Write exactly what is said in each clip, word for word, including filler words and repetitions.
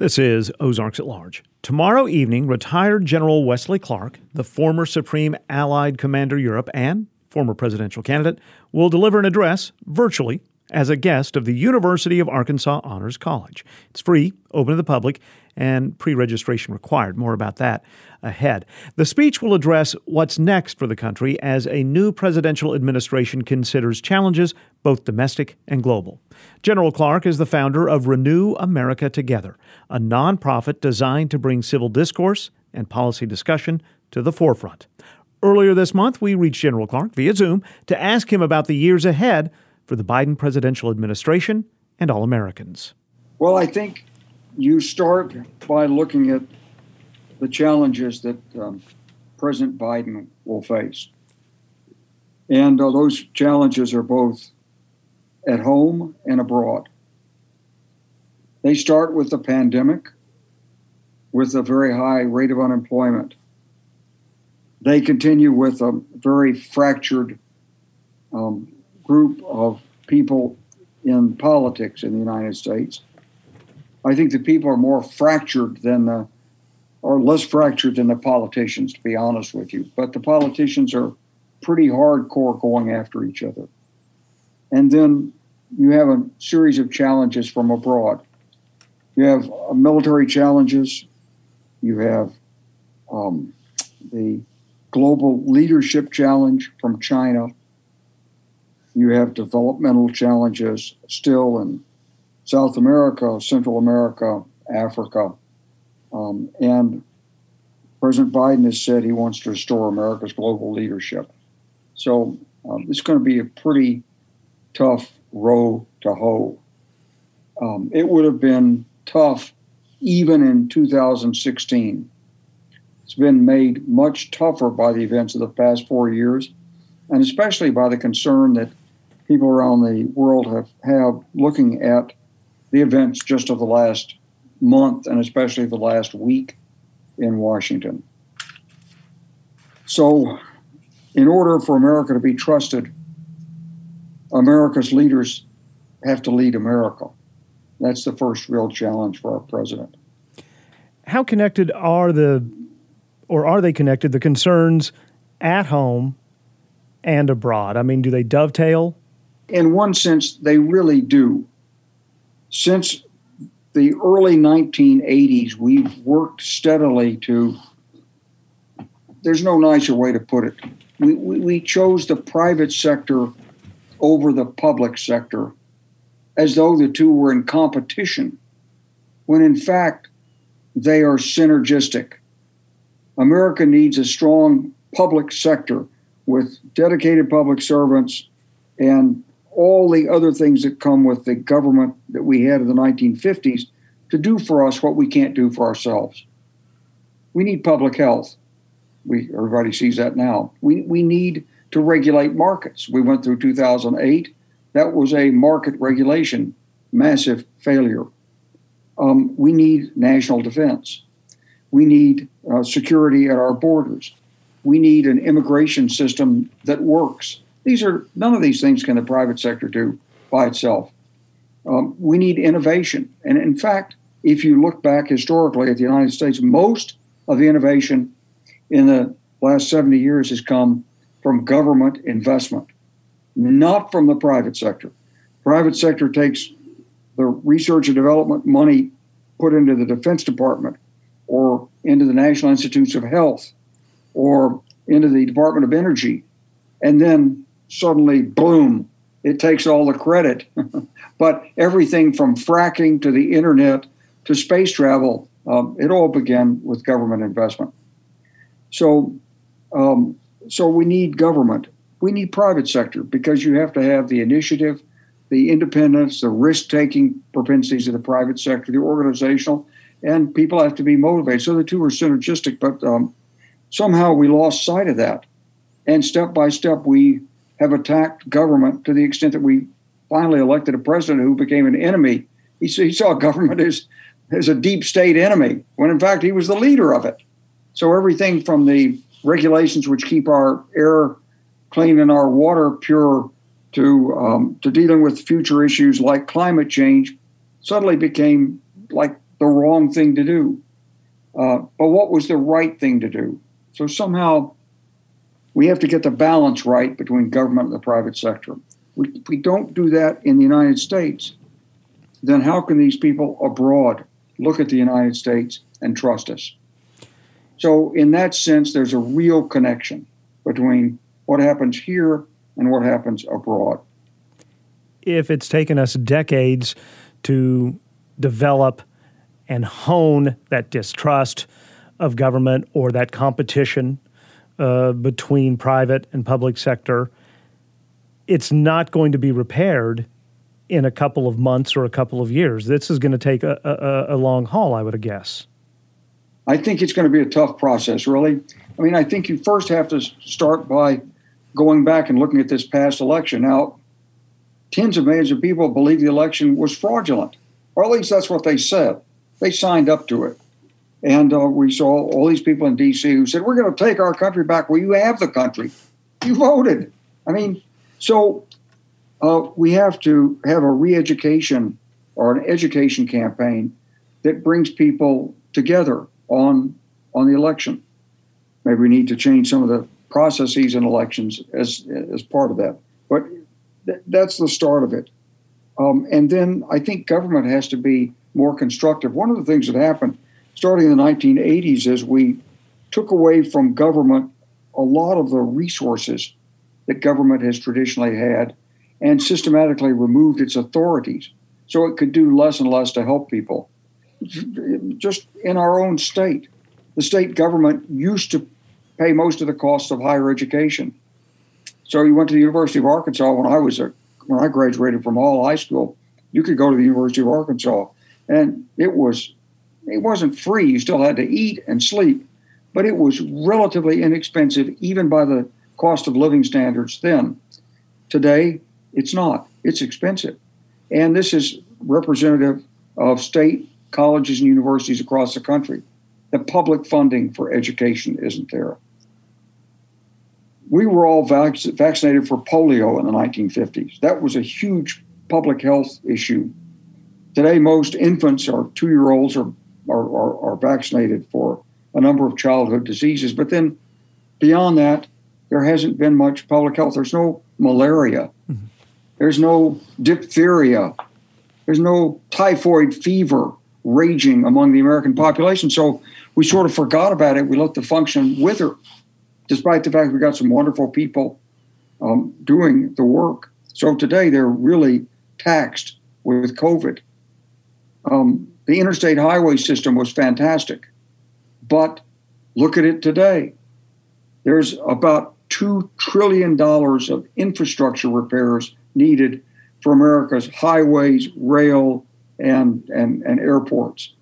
This is Ozarks at Large. Tomorrow evening, retired General Wesley Clark, the former Supreme Allied Commander Europe and former presidential candidate, will deliver an address virtually as a guest of the University of Arkansas Honors College. It's free, open to the public, and pre-registration required. More about that ahead. The speech will address what's next for the country as a new presidential administration considers challenges, both domestic and global. General Clark is the founder of Renew America Together, a nonprofit designed to bring civil discourse and policy discussion to the forefront. Earlier this month, we reached General Clark via Zoom to ask him about the years ahead for the Biden presidential administration and all Americans. Well, I think you start by looking at the challenges that um, President Biden will face. And uh, those challenges are both at home and abroad. They start with the pandemic, with a very high rate of unemployment. They continue with a very fractured um, group of people in politics in the United States. I think the people are more fractured than the, or less fractured than the politicians, to be honest with you. But the politicians are pretty hardcore going after each other. And then you have a series of challenges from abroad. You have uh, military challenges. You have um, the global leadership challenge from China. You have developmental challenges still in South America, Central America, Africa. Um, and President Biden has said he wants to restore America's global leadership. So um, it's going to be a pretty tough row to hoe. Um, it would have been tough even in two thousand sixteen. It's been made much tougher by the events of the past four years, and especially by the concern that people around the world have, have looking at the events just of the last month and especially the last week in Washington. So in order for America to be trusted, America's leaders have to lead America. That's the first real challenge for our president. How connected are the, or are they connected, the concerns at home and abroad? I mean, do they dovetail? In one sense, they really do. Since the early nineteen eighties, we've worked steadily to, there's no nicer way to put it. We, we, we chose the private sector over the public sector as though the two were in competition, when in fact they are synergistic. America needs a strong public sector with dedicated public servants and all the other things that come with the government that we had in the nineteen fifties to do for us what we can't do for ourselves. We need public health. We everybody sees that now. We we need to regulate markets. We went through two thousand eight. That was a market regulation, massive failure. Um, we need national defense. We need uh, security at our borders. We need an immigration system that works. These are none of these things can the private sector do by itself. Um, we need innovation. And in fact, if you look back historically at the United States, most of the innovation in the last seventy years has come from government investment, not from the private sector. Private sector takes the research and development money put into the Defense Department or into the National Institutes of Health or into the Department of Energy, and then suddenly, boom, it takes all the credit. But everything from fracking to the internet to space travel, um, it all began with government investment. So, um, so we need government. We need private sector because you have to have the initiative, the independence, the risk-taking propensities of the private sector, the organizational, and people have to be motivated. So the two are synergistic, but um, somehow we lost sight of that. And step by step, we have attacked government to the extent that we finally elected a president who became an enemy. He, he saw government as, as a deep state enemy, when in fact he was the leader of it. So everything from the regulations which keep our air clean and our water pure to um, to dealing with future issues like climate change suddenly became like the wrong thing to do. Uh, but what was the right thing to do? So somehow we have to get the balance right between government and the private sector. We, if we don't do that in the United States, then how can these people abroad look at the United States and trust us? So in that sense, there's a real connection between what happens here and what happens abroad. If it's taken us decades to develop and hone that distrust of government or that competition uh, between private and public sector, it's not going to be repaired in a couple of months or a couple of years. This is going to take a, a, a long haul, I would guess. I think it's going to be a tough process, really. I mean, I think you first have to start by going back and looking at this past election. Now, tens of millions of people believe the election was fraudulent, or at least that's what they said. They signed up to it. And uh, we saw all these people in D C who said, we're going to take our country back. Well, you have the country. You voted. I mean, so uh, we have to have a re-education or an education campaign that brings people together on, on the election. Maybe we need to change some of the processes in elections as, as part of that. But th- that's the start of it. Um, and then I think government has to be more constructive. One of the things that happened starting in the nineteen eighties is we took away from government a lot of the resources that government has traditionally had and systematically removed its authorities so it could do less and less to help people. Just in our own state, the state government used to pay most of the costs of higher education. So you went to the University of Arkansas when I was a, when I graduated from Hall High School, you could go to the University of Arkansas, and it was it wasn't free. You still had to eat and sleep, but it was relatively inexpensive, even by the cost of living standards then. Today, it's not. It's expensive. And this is representative of state colleges and universities across the country. The public funding for education isn't there. We were all vac- vaccinated for polio in the nineteen fifties. That was a huge public health issue. Today, most infants or two-year-olds are, are, are, are vaccinated for a number of childhood diseases. But then beyond that, there hasn't been much public health. There's no malaria. Mm-hmm. There's no diphtheria. There's no typhoid fever raging among the American population. So we sort of forgot about it. We let the function wither, despite the fact we got some wonderful people um, doing the work. So today they're really taxed with COVID. Um, the interstate highway system was fantastic, but look at it today. There's about two trillion dollars of infrastructure repairs needed for America's highways, rail, and, and, and airports.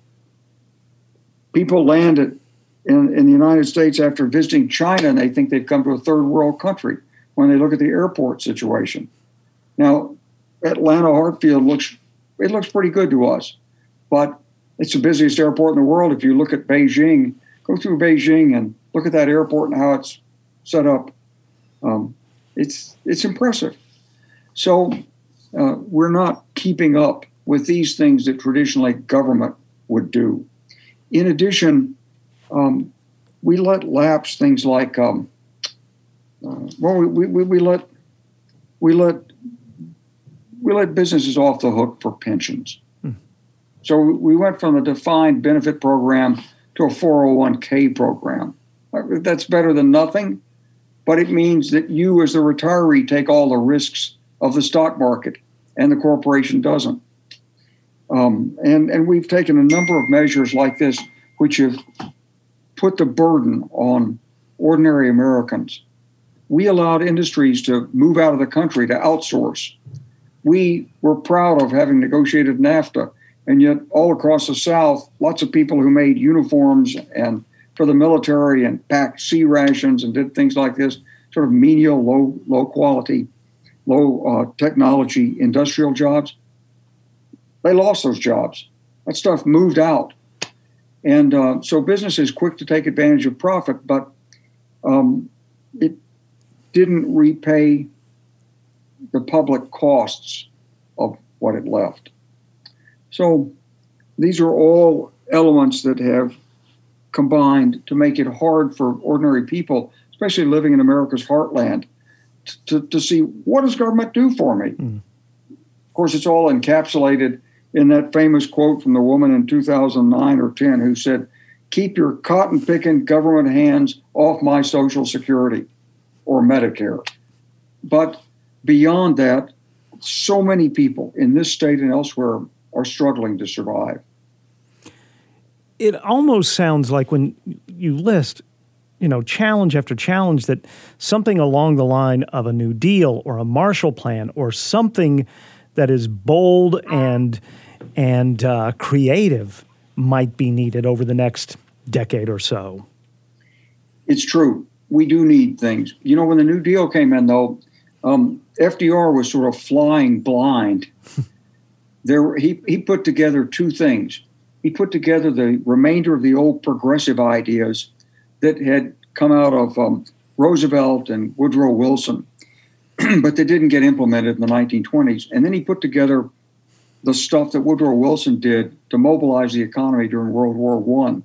People land at, in, in the United States after visiting China, and they think they've come to a third world country when they look at the airport situation. Now, Atlanta Hartsfield looks it looks pretty good to us, but it's the busiest airport in the world. If you look at Beijing, go through Beijing and look at that airport and how it's set up. Um, it's it's impressive. So uh, we're not keeping up with these things that traditionally government would do. In addition, um, we let lapse things like um, uh, well, we, we we let we let we let businesses off the hook for pensions. Hmm. So we went from a defined benefit program to a four oh one k program. That's better than nothing, but it means that you as the retiree take all the risks of the stock market and the corporation doesn't. Um, and, and we've taken a number of measures like this, which have put the burden on ordinary Americans. We allowed industries to move out of the country to outsource. We were proud of having negotiated NAFTA, and yet all across the South, lots of people who made uniforms and for the military and packed sea rations and did things like this, sort of menial, low, low quality, low uh, technology industrial jobs, they lost those jobs. That stuff moved out. And uh, so business is quick to take advantage of profit, but um, it didn't repay the public costs of what it left. So These are all elements that have combined to make it hard for ordinary people, especially living in America's heartland, to, to see, what does government do for me? Mm. Of course, it's all encapsulated in that famous quote from the woman in two thousand nine or ten who said, "Keep your cotton-picking government hands off my Social Security or Medicare." But beyond that, so many people in this state and elsewhere are struggling to survive. It almost sounds like when you list, you know, challenge after challenge, that something along the line of a New Deal or a Marshall Plan or something that is bold and and uh, creative might be needed over the next decade or so. It's true. We do need things. You know, when the New Deal came in, though, um, F D R was sort of flying blind. there, he, he put together two things. He put together the remainder of the old progressive ideas that had come out of um, Roosevelt and Woodrow Wilson, but they didn't get implemented in the nineteen twenties. And then he put together the stuff that Woodrow Wilson did to mobilize the economy during World War One.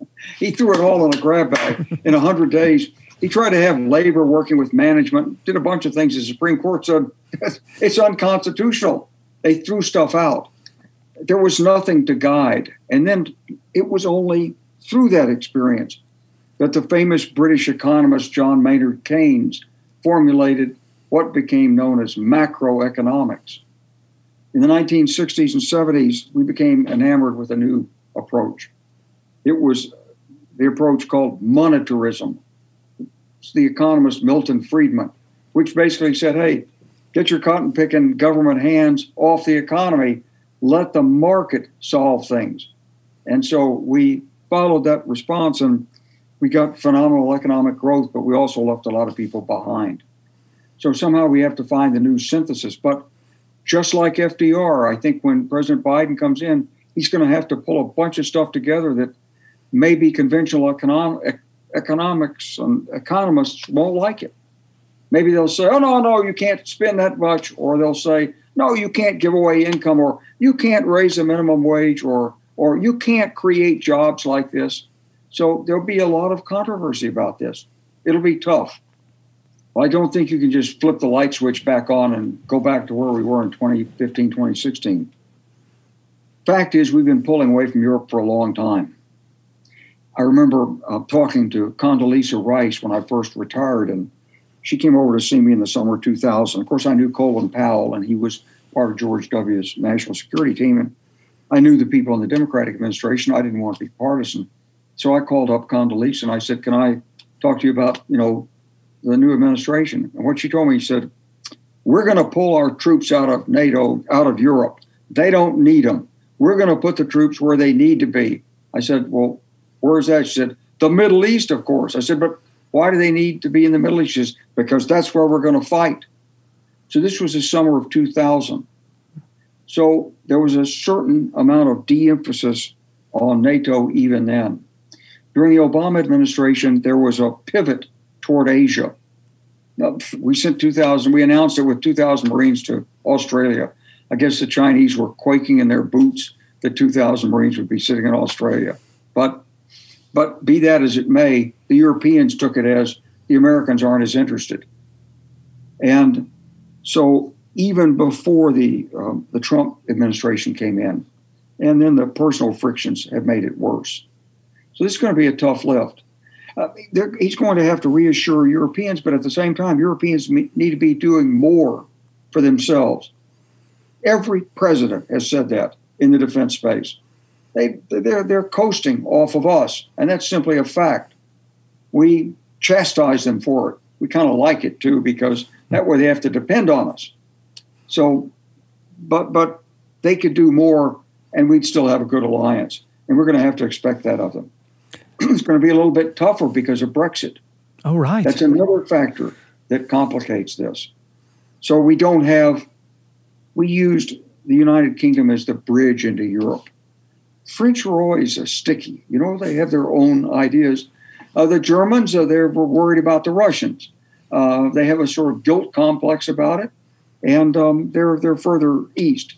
He threw it all in a grab bag in one hundred days. He tried to have labor working with management, did a bunch of things. The Supreme Court said it's unconstitutional. They threw stuff out. There was nothing to guide. And then it was only through that experience that the famous British economist John Maynard Keynes formulated what became known as macroeconomics. In the nineteen sixties and seventies, we became enamored with a new approach. It was the approach called monetarism. It's the economist Milton Friedman, which basically said, hey, get your cotton-picking government hands off the economy. Let the market solve things. And so we followed that response, and we got phenomenal economic growth, but we also left a lot of people behind. So somehow we have to find a new synthesis. But just like F D R, I think when President Biden comes in, he's going to have to pull a bunch of stuff together that maybe conventional economic, economics and economists won't like it. Maybe they'll say, oh, no, no, you can't spend that much. Or they'll say, no, you can't give away income, or you can't raise the minimum wage, or or you can't create jobs like this. So there'll be a lot of controversy about this. It'll be tough. Well, I don't think you can just flip the light switch back on and go back to where we were in twenty fifteen, twenty sixteen. Fact is, we've been pulling away from Europe for a long time. I remember uh, talking to Condoleezza Rice when I first retired, and she came over to see me in the summer of two thousand. Of course, I knew Colin Powell, and he was part of George W.'s national security team. And I knew the people in the Democratic administration. I didn't want to be partisan. So I called up Condoleezza, and I said, can I talk to you about, you know, the new administration? And what she told me, she said, we're going to pull our troops out of NATO, out of Europe. They don't need them. We're going to put the troops where they need to be. I said, well, where's that? She said, the Middle East, of course. I said, but why do they need to be in the Middle East? She says, because that's where we're going to fight. So this was the summer of two thousand. So there was a certain amount of de-emphasis on NATO even then. During the Obama administration, there was a pivot toward Asia. Now, we sent two thousand, we announced it with two thousand Marines to Australia. I guess the Chinese were quaking in their boots that two thousand Marines would be sitting in Australia. But But be that as it may, the Europeans took it as the Americans aren't as interested. And so even before the um, the Trump administration came in, and then the personal frictions have made it worse. So this is going to be a tough lift. Uh, he's going to have to reassure Europeans, but at the same time, Europeans need to be doing more for themselves. Every president has said that in the defense space. They, they're, they're coasting off of us, and that's simply a fact. We chastise them for it. We kind of like it, too, because that way they have to depend on us. So, but but they could do more, and we'd still have a good alliance, and we're going to have to expect that of them. It's going to be a little bit tougher because of Brexit. Oh, right. That's another factor that complicates this. So we don't have, we used the United Kingdom as the bridge into Europe. French are always uh, sticky. You know, they have their own ideas. Uh, the Germans, uh, they're worried about the Russians. Uh, they have a sort of guilt complex about it, and um, they're they're further east.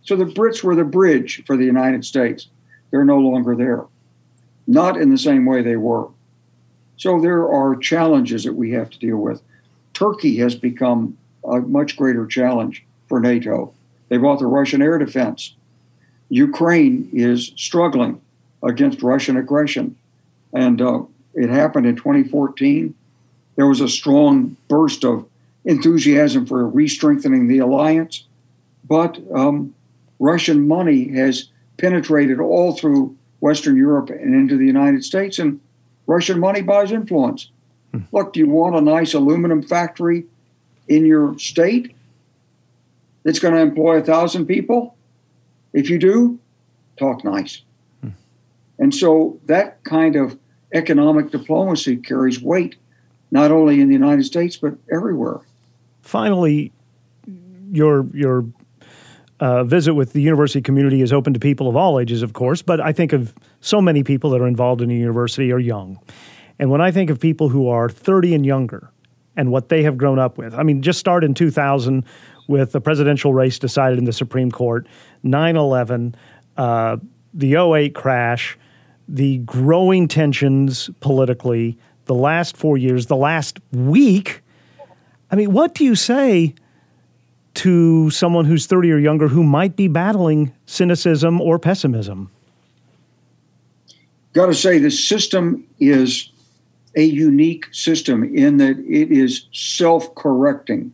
So the Brits were the bridge for the United States. They're no longer there, not in the same way they were. So there are challenges that we have to deal with. Turkey has become a much greater challenge for NATO. They bought the Russian air defense. Ukraine is struggling against Russian aggression. And uh, it happened in twenty fourteen. There was a strong burst of enthusiasm for re-strengthening the alliance. But um, Russian money has penetrated all through Western Europe and into the United States, and Russian money buys influence. Hmm. Look, do you want a nice aluminum factory in your state that's going to employ a thousand people? If you do, talk nice. Hmm. And so that kind of economic diplomacy carries weight, not only in the United States, but everywhere. Finally, your your uh, visit with the university community is open to people of all ages, of course, but I think of so many people that are involved in the university are young. And when I think of people who are thirty and younger and what they have grown up with, I mean, just start in two thousand with the presidential race decided in the Supreme Court, nine eleven, uh, the oh eight crash, the growing tensions politically, the last four years, the last week. I mean, what do you say to someone who's thirty or younger who might be battling cynicism or pessimism? Got to say, the system is a unique system in that it is self-correcting.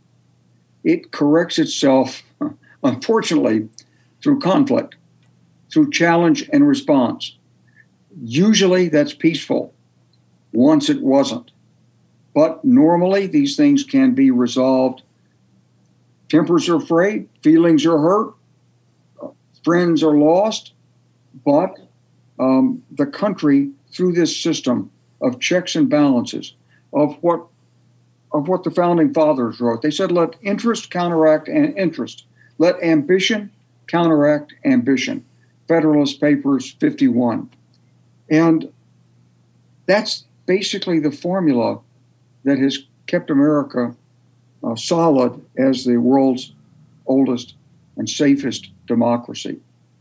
It corrects itself, unfortunately, through conflict, through challenge and response. Usually that's peaceful. Once it wasn't. But normally these things can be resolved. Tempers are frayed, feelings are hurt, friends are lost, but um, the country, through this system of checks and balances, of what of what the founding fathers wrote, they said, let interest counteract and interest. Let ambition counteract ambition. Federalist Papers fifty-one. And that's basically the formula that has kept America uh, solid as the world's oldest and safest democracy.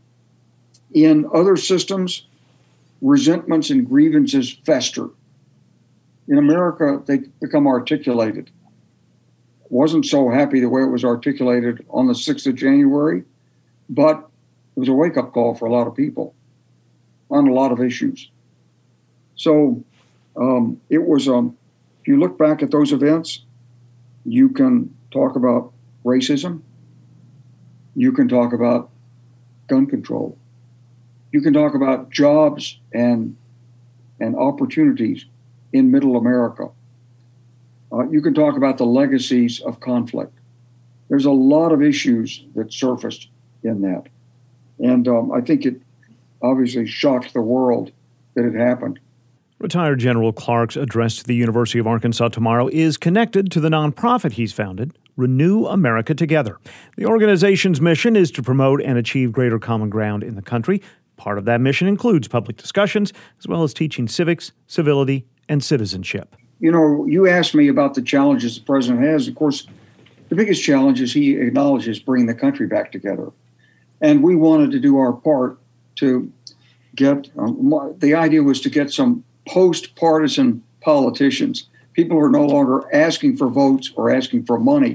In other systems, resentments and grievances fester. In America, they become articulated. Wasn't so happy the way it was articulated on the sixth of January, but it was a wake-up call for a lot of people on a lot of issues. So um, it was, um, if you look back at those events, you can talk about racism. You can talk about gun control. You can talk about jobs and, and opportunities in middle America. Uh, you can talk about the legacies of conflict. There's a lot of issues that surfaced in that. And um, I think it obviously shocked the world that it happened. Retired General Clark's address to the University of Arkansas tomorrow is connected to the nonprofit he's founded, Renew America Together. The organization's mission is to promote and achieve greater common ground in the country. Part of that mission includes public discussions, as well as teaching civics, civility, and citizenship. You know, you asked me about the challenges the president has. Of course, the biggest challenge is he acknowledges bringing the country back together. And we wanted to do our part to get, um, the idea was to get some post-partisan politicians, people who are no longer asking for votes or asking for money,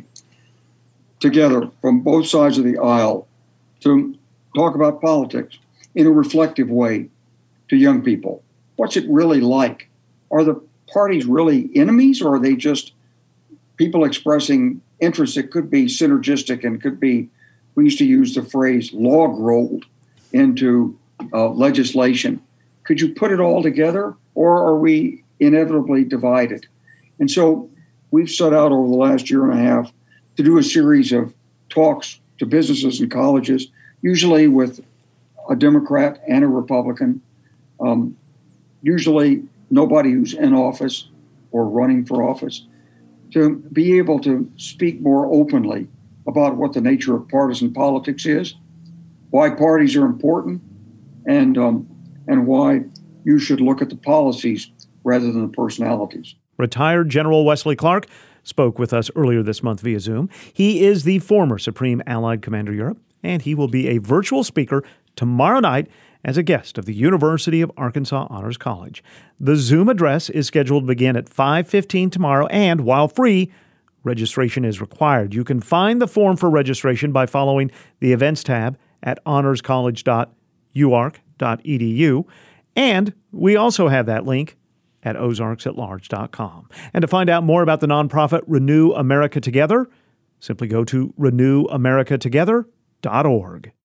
together from both sides of the aisle to talk about politics in a reflective way to young people. What's it really like? Are the parties really enemies, or are they just people expressing interests that could be synergistic and could be, we used to use the phrase, log rolled into uh, legislation? Could you put it all together, or are we inevitably divided? And so we've set out over the last year and a half to do a series of talks to businesses and colleges, usually with a Democrat and a Republican, um, usually nobody who's in office or running for office, to be able to speak more openly about what the nature of partisan politics is, why parties are important, and um, and why you should look at the policies rather than the personalities. Retired General Wesley Clark spoke with us earlier this month via Zoom. He is the former Supreme Allied Commander Europe and he will be a virtual speaker tomorrow night as a guest of the University of Arkansas Honors College. The Zoom address is scheduled to begin at five fifteen tomorrow, and while free, registration is required. You can find the form for registration by following the events tab at honors college dot u ark dot e d u, and we also have that link at ozarks at large dot com. And to find out more about the nonprofit Renew America Together, simply go to renew america together dot org.